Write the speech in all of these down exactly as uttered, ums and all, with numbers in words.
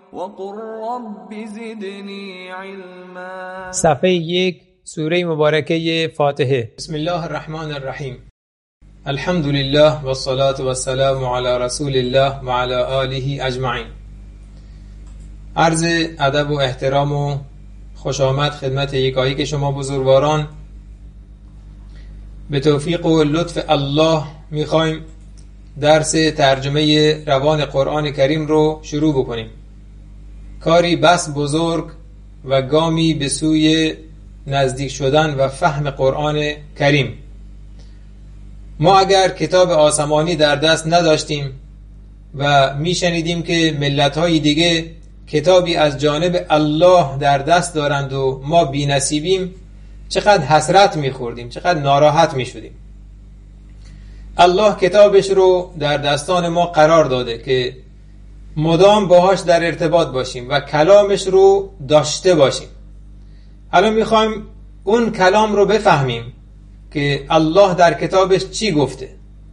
وقل رب زدنی علما. صفحه یک، سوره مبارکه فاتحه. بسم الله الرحمن الرحیم. الحمد لله و الصلاة و السلام علی رسول الله و علی آله اجمعین. عرض ادب و احترام و خوش آمد خدمت یکایی که شما بزرگواران. به توفیق و لطف الله میخوایم درس ترجمه روان قرآن کریم رو شروع بکنیم. کاری بس بزرگ و گامی به سوی نزدیک شدن و فهم قرآن کریم. ما اگر کتاب آسمانی در دست نداشتیم و میشنیدیم که ملت‌های دیگه کتابی از جانب الله در دست دارند و ما بی نصیبیم، چقدر حسرت میخوردیم، چقدر ناراحت میشدیم. الله کتابش رو در دستان ما قرار داده که مدام باهاش در ارتباط باشیم و کلامش رو داشته باشیم. الان میخوایم اون کلام رو بفهمیم که الله در کتابش چی گفته.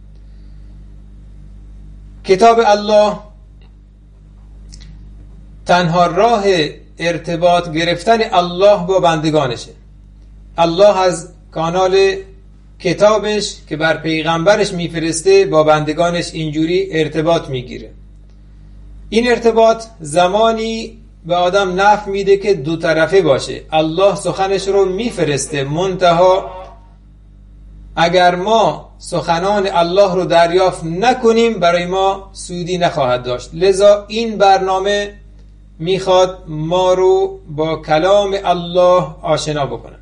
کتاب الله تنها راه ارتباط گرفتن الله با بندگانشه. الله از کانال کتابش که بر پیغمبرش میفرسته با بندگانش اینجوری ارتباط میگیره. این ارتباط زمانی به آدم نفع میده که دو طرفه باشه. الله سخنش رو میفرسته، منتها اگر ما سخنان الله رو دریافت نکنیم برای ما سودی نخواهد داشت. لذا این برنامه میخواد ما رو با کلام الله آشنا بکنه.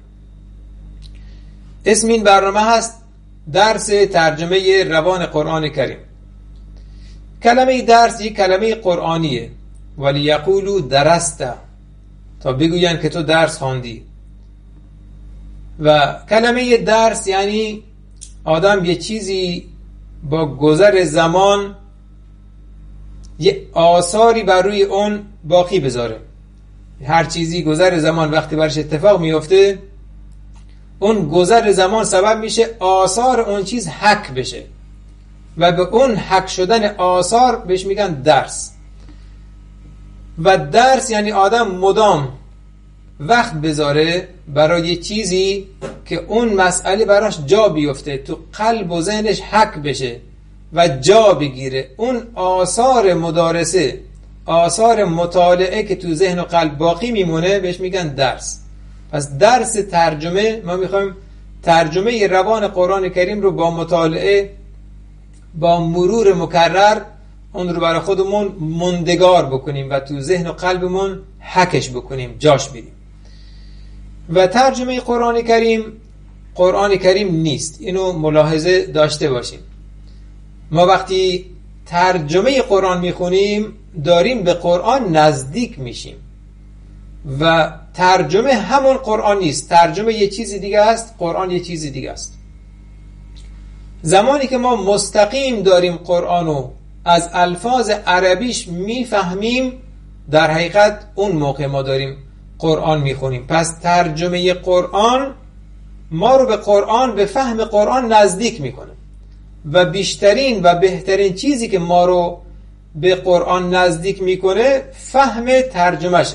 اسم این برنامه هست درس ترجمه روان قرآن کریم. کلمه درس یک کلمه قرآنیه، ولی یقولو درست، تا بگوین که تو درس خواندی. و کلمه درس یعنی آدم یه چیزی با گذر زمان یه آثاری بر روی اون باقی بذاره. هر چیزی گذر زمان وقتی برش اتفاق میفته، اون گذر زمان سبب میشه آثار اون چیز حک بشه و به اون حک شدن آثار بهش میگن درس. و درس یعنی آدم مدام وقت بذاره برای چیزی که اون مسئله براش جا بیفته، تو قلب و ذهنش حک بشه و جا بگیره. اون آثار مدارسه، آثار مطالعه که تو ذهن و قلب باقی میمونه بهش میگن درس. پس درس ترجمه، ما میخوایم ترجمه روان قرآن کریم رو با مطالعه، با مرور مکرر اون رو برای خودمون مندگار بکنیم و تو ذهن و قلبمون حکش بکنیم، جاش بدیم. و ترجمه قرآن کریم قرآن کریم نیست، اینو ملاحظه داشته باشیم. ما وقتی ترجمه قرآن میخونیم داریم به قرآن نزدیک میشیم و ترجمه همون قرآن نیست. ترجمه یه چیزی دیگه است، قرآن یه چیزی دیگه است. زمانی که ما مستقیم داریم قرآنو از الفاظ عربیش میفهمیم، در حقیقت اون موقع ما داریم قرآن میخونیم. پس ترجمه قرآن ما رو به قرآن، به فهم قرآن نزدیک میکنه و بیشترین و بهترین چیزی که ما رو به قرآن نزدیک میکنه فهم ترجمهشه.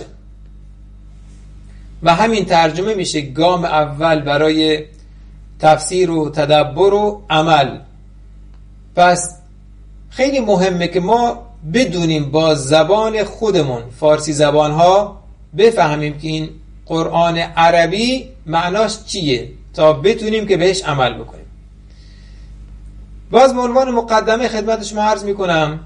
و همین ترجمه میشه گام اول برای تفسیر و تدبر و عمل. پس خیلی مهمه که ما بدونیم با زبان خودمون، فارسی زبان ها، بفهمیم که این قرآن عربی معناش چیه تا بتونیم که بهش عمل بکنیم. باز به عنوان مقدمه خدمت شما عرض میکنم،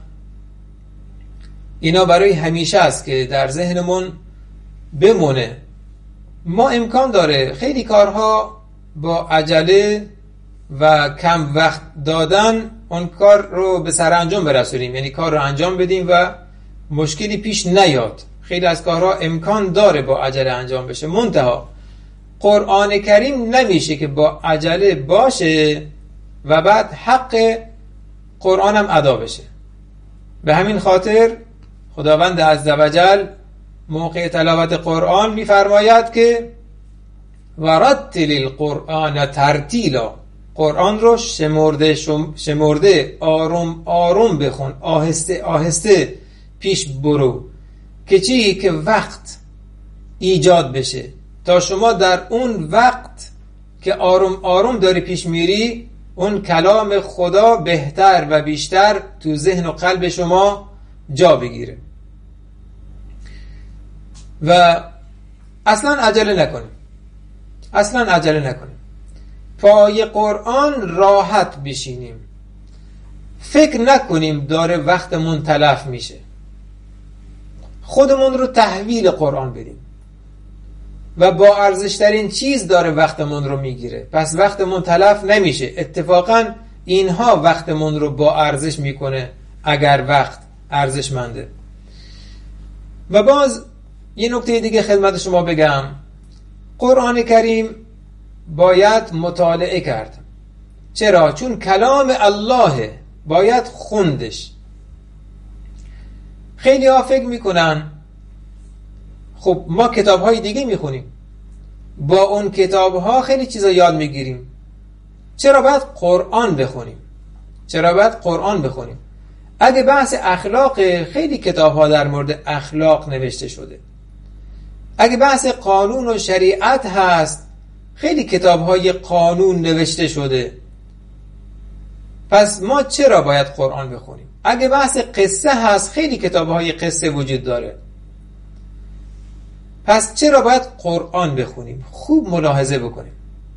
اینا برای همیشه است که در ذهنمون بمونه. ما امکان داره خیلی کارها با عجله و کم وقت دادن اون کار رو به سرانجام برسونیم، یعنی کار رو انجام بدیم و مشکلی پیش نیاد. خیلی از کارها امکان داره با عجله انجام بشه، منتها قرآن کریم نمیشه که با عجله باشه و بعد حق قرآن هم ادا بشه. به همین خاطر خداوند عزوجل موقع تلاوت قرآن میفرماید که ورتل القرآن ترتیلا، قرآن رو شمرده شمرده آروم آروم بخون، آهسته آهسته پیش برو که چی؟ که وقت ایجاد بشه تا شما در اون وقت که آروم آروم داری پیش میری اون کلام خدا بهتر و بیشتر تو ذهن و قلب شما جا بگیره. و اصلا عجله نکنیم، اصلا عجله نکنیم، پای قرآن راحت بشینیم، فکر نکنیم داره وقتمون تلف میشه، خودمون رو تحویل قرآن بدیم و با ارزشترین چیز داره وقتمون رو میگیره، پس وقتمون تلف نمیشه. اتفاقا اینها وقتمون رو با ارزش میکنه اگر وقت ارزشمنده. و باز یه نکته دیگه خدمت شما بگم، قرآن کریم باید مطالعه کرد. چرا؟ چون کلام الله باید خوندش. خیلی ها فکر میکنن خب ما کتاب های دیگه میخونیم، با اون کتاب ها خیلی چیزا یاد میگیریم، چرا باید قرآن بخونیم؟ چرا باید قرآن بخونیم؟ اگه بحث اخلاق، خیلی کتاب ها در مورد اخلاق نوشته شده. اگه بحث قانون و شریعت هست، خیلی کتاب های قانون نوشته شده. پس ما چرا باید قرآن بخونیم؟ اگه بحث قصه هست، خیلی کتاب های قصه وجود داره. پس چرا باید قرآن بخونیم؟ خوب ملاحظه بکنیم.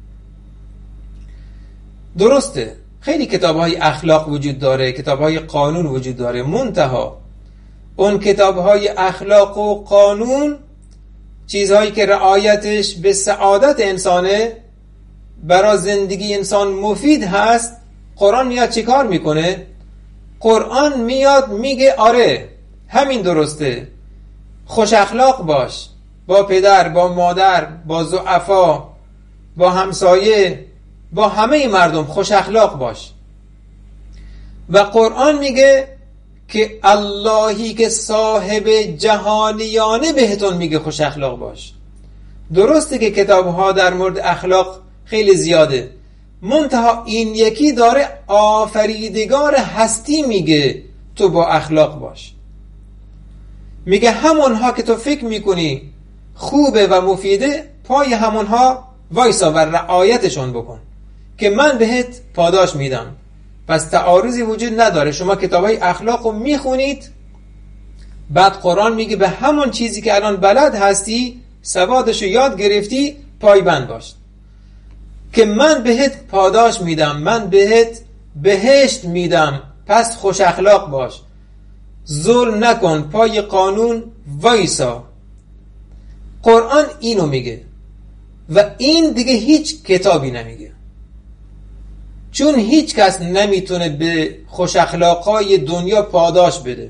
درسته خیلی کتاب های اخلاق وجود داره، کتاب های قانون وجود داره، منتها اون کتاب های اخلاق و قانون چیزهایی که رعایتش به سعادت انسانه، برای زندگی انسان مفید هست، قرآن میاد چی کار میکنه؟ قرآن میاد میگه آره همین درسته، خوش اخلاق باش با پدر، با مادر، با ضعفا، با همسایه، با همه مردم خوش اخلاق باش. و قرآن میگه که اللهی که صاحب جهانیانه بهتون میگه خوش اخلاق باش. درسته که کتاب ها در مورد اخلاق خیلی زیاده، منتها این یکی داره آفریدگار هستی میگه تو با اخلاق باش. میگه همونها که تو فکر میکنی خوبه و مفیده، پای همونها وایسا و رعایتشون بکن که من بهت پاداش میدم. پس تعارضی وجود نداره. شما کتابای اخلاق رو میخونید، بعد قرآن میگه به همون چیزی که الان بلد هستی، سوادشو یاد گرفتی، پایبند باش که من بهت پاداش میدم، من بهت بهشت میدم. پس خوش اخلاق باش، ظلم نکن، پای قانون وایسا. قرآن اینو میگه و این دیگه هیچ کتابی نمیگه، چون هیچ کس نمیتونه به خوش اخلاقای دنیا پاداش بده.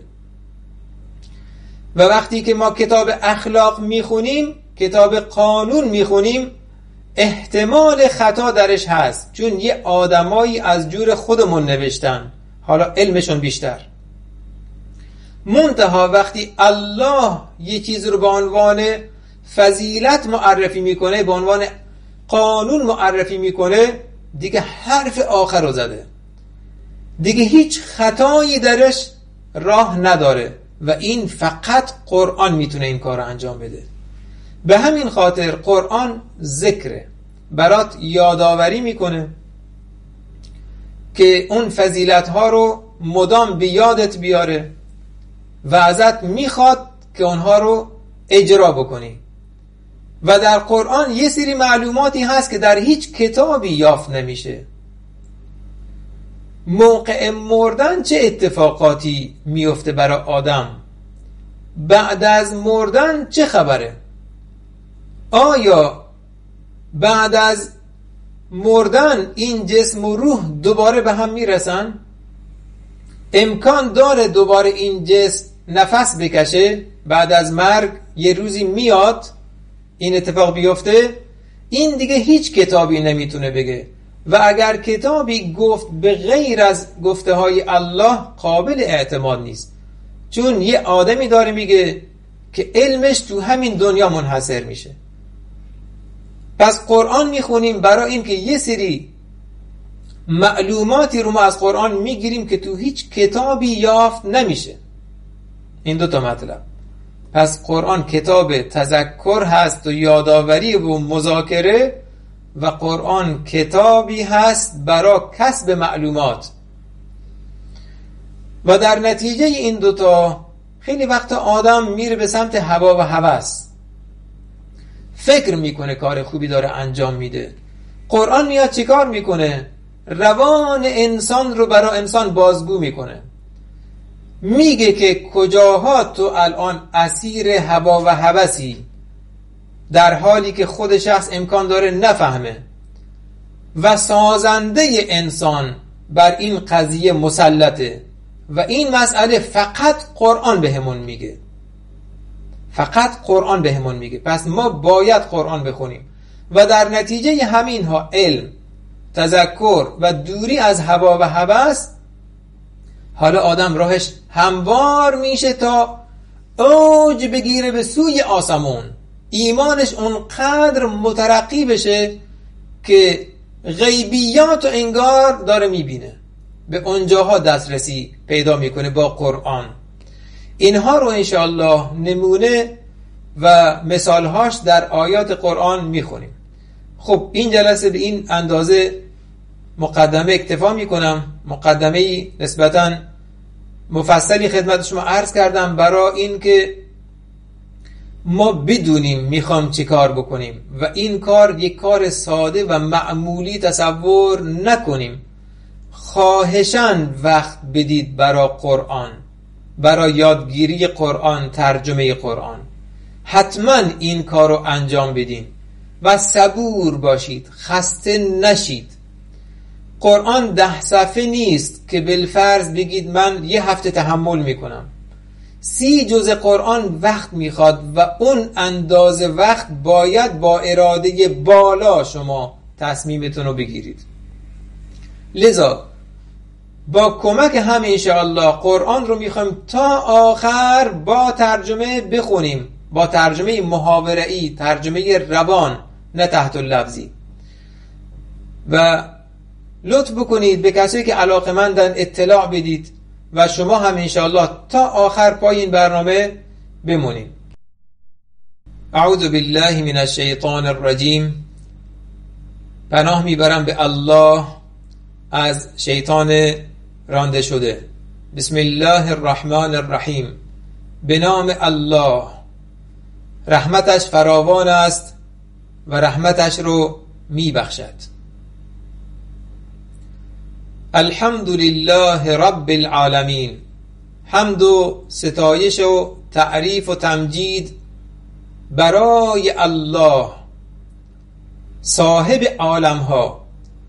و وقتی که ما کتاب اخلاق میخونیم، کتاب قانون میخونیم، احتمال خطا درش هست، چون یه آدمایی از جور خودمون نوشتن، حالا علمشون بیشتر. منتها وقتی الله یه چیز رو به عنوان فضیلت معرفی میکنه، به عنوان قانون معرفی میکنه، دیگه حرف آخر رو زده، دیگه هیچ خطایی درش راه نداره و این فقط قرآن میتونه این کار رو انجام بده. به همین خاطر قرآن ذکره، برات یادآوری میکنه که اون فضیلت ها رو مدام به یادت بیاره و ازت میخواد که اونها رو اجرا بکنی. و در قرآن یه سری معلوماتی هست که در هیچ کتابی یافت نمیشه. موقع مردن چه اتفاقاتی میفته برای آدم؟ بعد از مردن چه خبره؟ آیا بعد از مردن این جسم و روح دوباره به هم میرسن؟ امکان داره دوباره این جسم نفس بکشه؟ بعد از مرگ یه روزی میاد این اتفاق بیفته؟ این دیگه هیچ کتابی نمیتونه بگه. و اگر کتابی گفت به غیر از گفته های الله، قابل اعتماد نیست، چون یه آدمی داره میگه که علمش تو همین دنیا منحصر میشه. پس قرآن میخونیم برای این که یه سری معلوماتی رو ما از قرآن میگیریم که تو هیچ کتابی یافت نمیشه. این دو تا مطلب. پس قرآن کتاب تذکر هست و یادآوری و مذاکره، و قرآن کتابی هست برای کسب معلومات. و در نتیجه این دوتا خیلی وقت آدم میره به سمت هوا و هوس، فکر میکنه کار خوبی داره انجام میده. قرآن میاد چیکار میکنه؟ روان انسان رو برای انسان بازگو میکنه، میگه که کجاها تو الان اسیر هوا و هوسی، در حالی که خود شخص امکان داره نفهمه، و سازنده انسان بر این قضیه مسلطه. و این مسئله فقط قرآن بهمون میگه، فقط قرآن بهمون میگه. پس ما باید قرآن بخونیم و در نتیجه همینها علم، تذکر و دوری از هوا و هوس، حالا آدم راهش هموار میشه تا اوج بگیره به سوی آسمون، ایمانش اونقدر مترقی بشه که غیبیات و انگار داره میبینه، به اونجاها دسترسی پیدا میکنه با قرآن. اینها رو انشاءالله نمونه و مثالهاش در آیات قرآن میخونیم. خب این جلسه به این اندازه مقدمه اکتفا میکنم. مقدمه نسبتاً مفصلی خدمت شما عرض کردم برای این که ما بدونیم میخوام چی کار بکنیم و این کار یک کار ساده و معمولی تصور نکنیم. خواهشاً وقت بدید برای قرآن، برای یادگیری قرآن، ترجمه قرآن. حتما این کار رو انجام بدین و صبور باشید، خسته نشید. قرآن ده صفحه نیست که بالفرض بگید من یه هفته تحمل میکنم. سی جزء قرآن وقت میخواد و اون اندازه وقت باید با اراده بالا شما تصمیمتون رو بگیرید. لذا با کمک هم انشاءالله قرآن رو میخوایم تا آخر با ترجمه بخونیم، با ترجمه محاوره‌ای، ترجمه روان، نه تحت اللفظی. و لطف بکنید به کسایی که علاقه‌مندن اطلاع بدید و شما هم انشاءالله تا آخر پای این برنامه بمونید. اعوذ بالله من الشیطان الرجیم. پناه میبرم به الله از شیطان رانده شده. بسم الله الرحمن الرحیم. به نام الله، رحمتش فراوان است و رحمتش رو میبخشد. الحمد لله رب العالمین. حمد و ستایش و تعریف و تمجید برای الله صاحب عالم ها.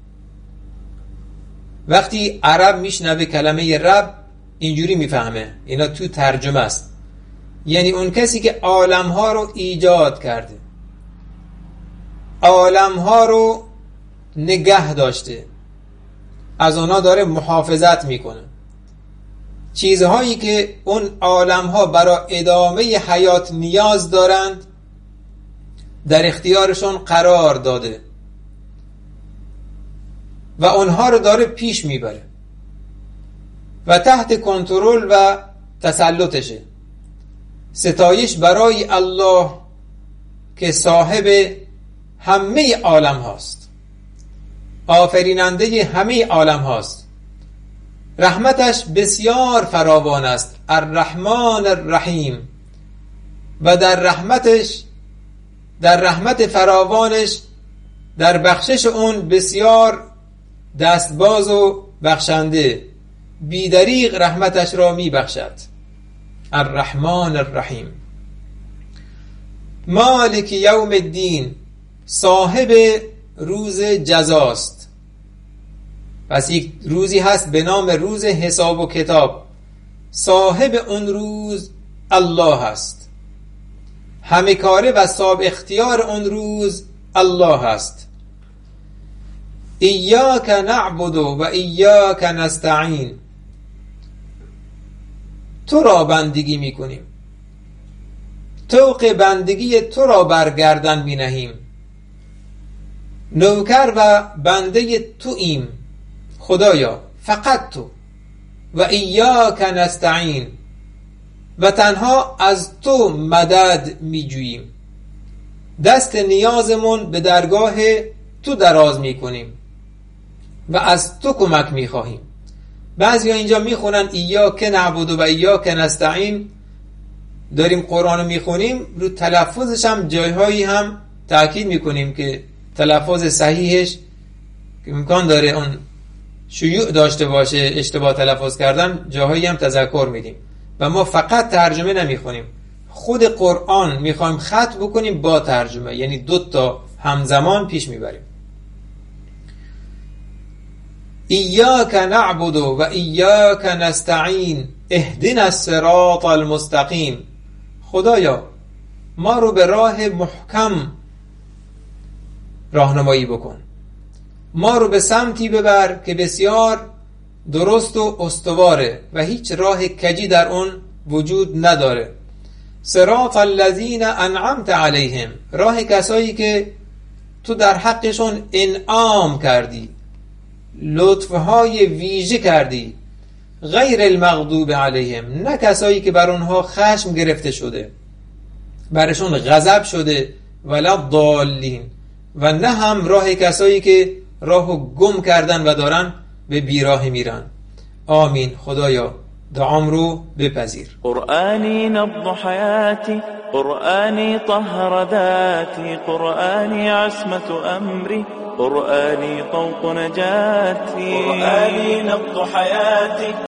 وقتی عرب میشنوه کلمه رب اینجوری میفهمه، اینا تو ترجمه است، یعنی اون کسی که عالم ها رو ایجاد کرده، عالم ها رو نگه داشته، از اونا داره محافظت میکنه. چیزهایی که اون عالم ها برای ادامه حیات نیاز دارند در اختیارشون قرار داده و اونها رو داره پیش میبره و تحت کنترل و تسلطشه. ستایش برای الله که صاحب همه عالم هاست، آفریننده همه عالم هاست. رحمتش بسیار فراوان است، الرحمن الرحیم. و در رحمتش، در رحمت فراوانش، در بخشش اون بسیار دستباز و بخشنده، بیدریغ رحمتش را می بخشد. الرحمن الرحیم. مالک یوم الدین، صاحب روز جزاست. پس یک روزی هست به نام روز حساب و کتاب، صاحب اون روز الله هست. همه کاره و صاحب اختیار اون روز الله هست. ایاک نعبد و ایاک نستعین. تو را بندگی میکنیم، طوق بندگی تو را برگردن می نهیم، نوکر و بنده تو ایم خدایا، فقط تو. و ایاک نستعین، و تنها از تو مدد میجوییم. دست نیازمون به درگاه تو دراز میکنیم و از تو کمک میخواهیم. بعضی ها اینجا میخونن ایاک نعبد و ایاک نستعین. داریم قرآن میخونیم، رو تلفظش هم جایهایی هم تأکید میکنیم که تلفظ صحیحش که امکان داره اون شیوع داشته باشه، اشتباه تلفظ کردن، جاهایی هم تذکر میدیم. و ما فقط ترجمه نمیخونیم، خود قرآن میخوایم ختم بکنیم با ترجمه، یعنی دو تا همزمان پیش میبریم. ایاک نعبد و ایاک نستعین اهدنا الصراط المستقیم. خدایا ما رو به راه محکم راهنمایی بکن، ما رو به سمتی ببر که بسیار درست و استواره و هیچ راه کجی در اون وجود نداره. صراط الذین انعمت علیهم، راه کسایی که تو در حقشون انعام کردی، لطفهای ویژه کردی. غیر المغضوب علیهم، نه کسایی که بر اونها خشم گرفته شده، برشون غضب شده، ولا ضالین، و نه هم راه کسایی که راهو گم کردن و دارن به بیراه میرن. آمین. خدایا دعام رو بپذیر. قرآنی نبض حیاتی، قرآنی طهر ذاتی، قرآنی عصمت امری، قرآنی طوق نجاتی، قرآنی نبض حیاتی.